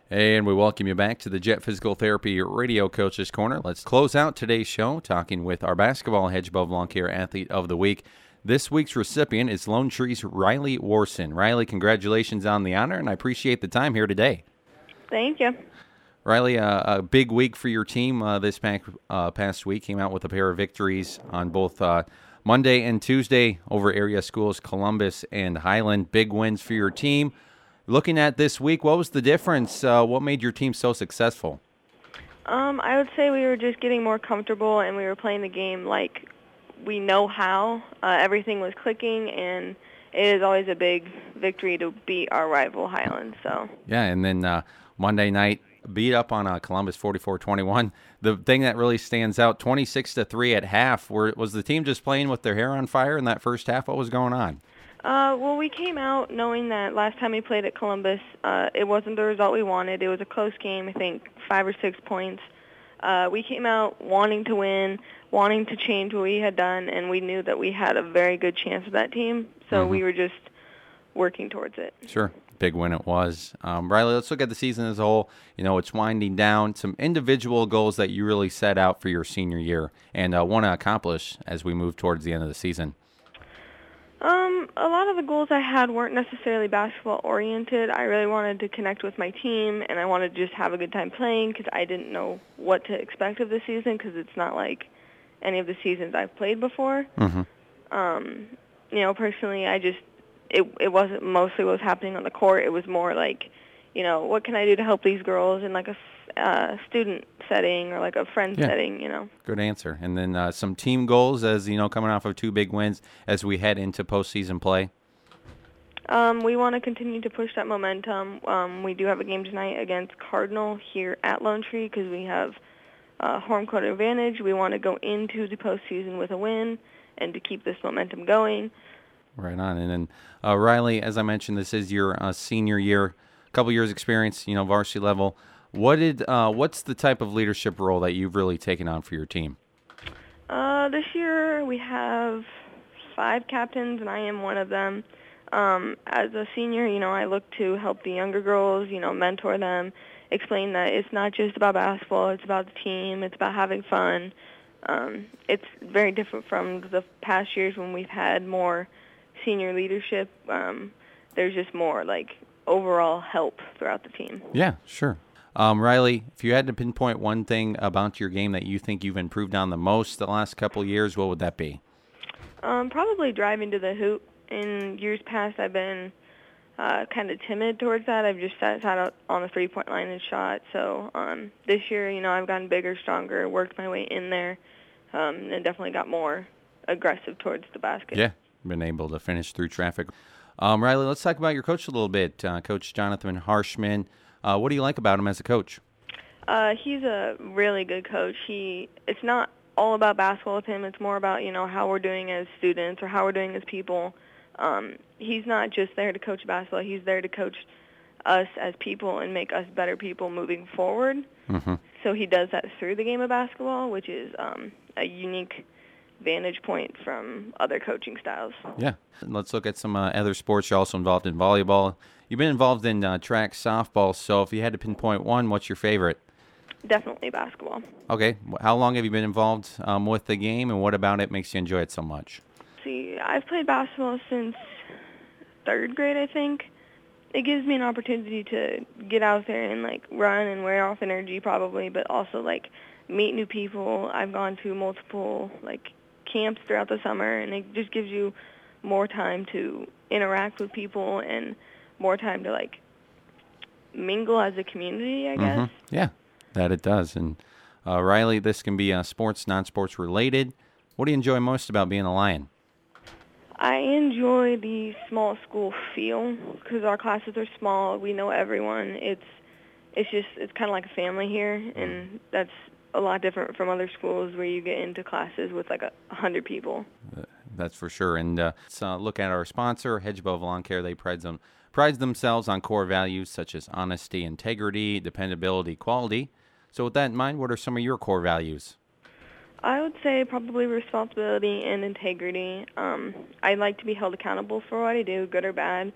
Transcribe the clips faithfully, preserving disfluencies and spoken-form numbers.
And we welcome you back to the Jet Physical Therapy Radio Coaches Corner. Let's close out today's show talking with our basketball Hedge Above Lawn Care Athlete of the Week. This week's recipient is Lone Tree's Riley Warson. Riley, congratulations on the honor, and I appreciate the time here today. Thank you. Riley, uh, a big week for your team uh, this past, uh, past week. Came out with a pair of victories on both uh, Monday and Tuesday over area schools Columbus and Highland. Big wins for your team. Looking at this week, what was the difference? Uh, what made your team so successful? Um, I would say we were just getting more comfortable, and we were playing the game like we know how. Uh, everything was clicking, and it is always a big victory to beat our rival Highland. So yeah, and then uh, Monday night beat up on uh, Columbus forty-four twenty-one. The thing that really stands out, twenty-six to three at half. Were, was the team just playing with their hair on fire in that first half? What was going on? Uh, well, we came out knowing that last time we played at Columbus, uh, it wasn't the result we wanted. It was a close game, I think five or six points. Uh, we came out wanting to win, wanting to change what we had done, and we knew that we had a very good chance with that team, so mm-hmm. we were just working towards it. Sure. Big win it was. Um, Riley, let's look at the season as a whole. You know, it's winding down. Some individual goals that you really set out for your senior year and uh, want to accomplish as we move towards the end of the season. Um, a lot of the goals I had weren't necessarily basketball-oriented. I really wanted to connect with my team, and I wanted to just have a good time playing because I didn't know what to expect of the season because it's not like any of the seasons I've played before. Mm-hmm. Um, you know, personally, I just, it, it wasn't mostly what was happening on the court. It was more like, you know, what can I do to help these girls in like a uh, student setting or like a friend yeah. setting, you know. Good answer. And then uh, some team goals as, you know, coming off of two big wins as we head into postseason play. Um, we want to continue to push that momentum. Um, we do have a game tonight against Cardinal here at Lone Tree because we have uh, home court advantage. We want to go into the postseason with a win and to keep this momentum going. Right on. And then, uh, Riley, as I mentioned, this is your uh, senior year, a couple years experience, you know, varsity level. What did? Uh, what's the type of leadership role that you've really taken on for your team? Uh, this year we have five captains, and I am one of them. Um, as a senior, you know, I look to help the younger girls, you know, mentor them, explain that it's not just about basketball, it's about the team, it's about having fun. Um, it's very different from the past years when we've had more senior leadership. Um, there's just more, like, overall help throughout the team. Yeah, sure. Um, Riley, if you had to pinpoint one thing about your game that you think you've improved on the most the last couple of years, what would that be? Um, probably driving to the hoop. In years past, I've been uh, kind of timid towards that. I've just sat, sat out on the three-point line and shot. So um, this year, you know, I've gotten bigger, stronger, worked my way in there, um, and definitely got more aggressive towards the basket. Yeah, been able to finish through traffic. Um, Riley, let's talk about your coach a little bit. Uh, Coach Jonathan Harshman. Uh, what do you like about him as a coach? Uh, he's a really good coach. He it's not all about basketball with him. It's more about, you know, how we're doing as students or how we're doing as people. Um, he's not just there to coach basketball. He's there to coach us as people and make us better people moving forward. Mm-hmm. So he does that through the game of basketball, which is um, a unique vantage point from other coaching styles. Yeah. Let's look at some uh, other sports. You're also involved in volleyball. You've been involved in uh, track, softball. So if you had to pinpoint one, what's your favorite? Definitely basketball. Okay. How long have you been involved um, with the game, and what about it makes you enjoy it so much? See, I've played basketball since third grade, I think. It gives me an opportunity to get out there and, like, run and wear off energy probably, but also, like, meet new people. I've gone to multiple, like, camps throughout the summer, and it just gives you more time to interact with people and more time to, like, mingle as a community, I guess. Mm-hmm. Yeah, that it does. And, uh, Riley, this can be uh, sports, non-sports related. What do you enjoy most about being a Lion? I enjoy the small school feel because our classes are small. We know everyone. It's it's just it's kind of like a family here, and that's a lot different from other schools where you get into classes with like a hundred people. Uh, that's for sure. And uh, let's uh, look at our sponsor, Hedge Above Lawn Care. They pride them prides themselves on core values such as honesty, integrity, dependability, quality. So with that in mind, what are some of your core values? I would say probably responsibility and integrity. Um, I like to be held accountable for what I do, good or bad,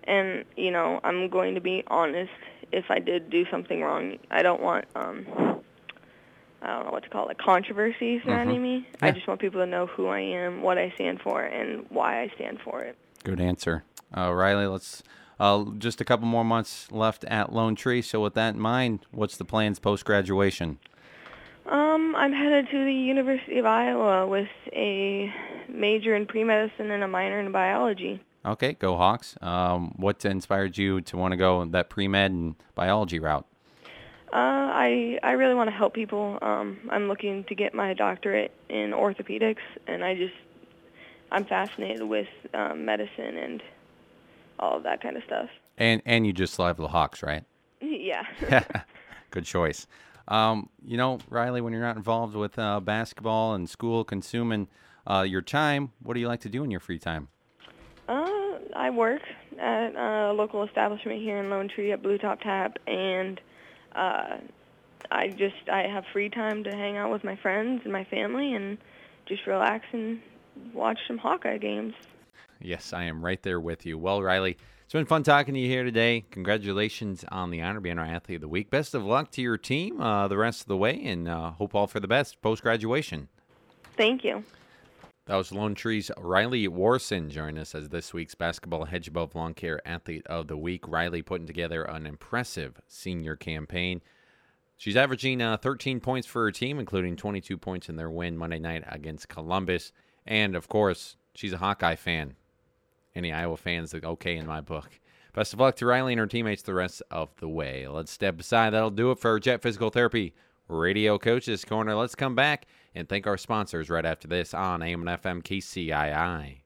And, you know, I'm going to be honest if I did do something wrong. I don't want, um, I don't know what to call it, controversy surrounding Mm-hmm. me. Yeah. I just want people to know who I am, what I stand for, and why I stand for it. Good answer. Uh, Riley, let's uh, just a couple more months left at Lone Tree. So with that in mind, what's the plans post-graduation? Um, I'm headed to the University of Iowa with a major in pre-medicine and a minor in biology. Okay, go Hawks. Um, what inspired you to want to go that pre-med and biology route? Uh, I I really want to help people. Um, I'm looking to get my doctorate in orthopedics, and I just I'm fascinated with um, medicine and all of that kind of stuff. And and you just love the Hawks, right? Yeah. Good choice. Um, you know, Riley, when you're not involved with uh, basketball and school consuming uh, your time, what do you like to do in your free time? Uh, I work at a local establishment here in Lone Tree at Blue Top Tap, and uh, I just I have free time to hang out with my friends and my family and just relax and watch some Hawkeye games. Yes, I am right there with you. Well, Riley, it's been fun talking to you here today. Congratulations on the honor being our Athlete of the Week. Best of luck to your team uh, the rest of the way, and uh, hope all for the best post-graduation. Thank you. That was Lone Tree's Riley Warson joining us as this week's Basketball Hedge Above Lawn Care Athlete of the Week. Riley putting together an impressive senior campaign. She's averaging uh, thirteen points for her team, including twenty-two points in their win Monday night against Columbus. And, of course, she's a Hawkeye fan. Any Iowa fans, okay in my book. Best of luck to Riley and her teammates the rest of the way. Let's step aside. That'll do it for our Jet Physical Therapy Radio Coaches Corner. Let's come back and thank our sponsors right after this on A M and F M K C I I.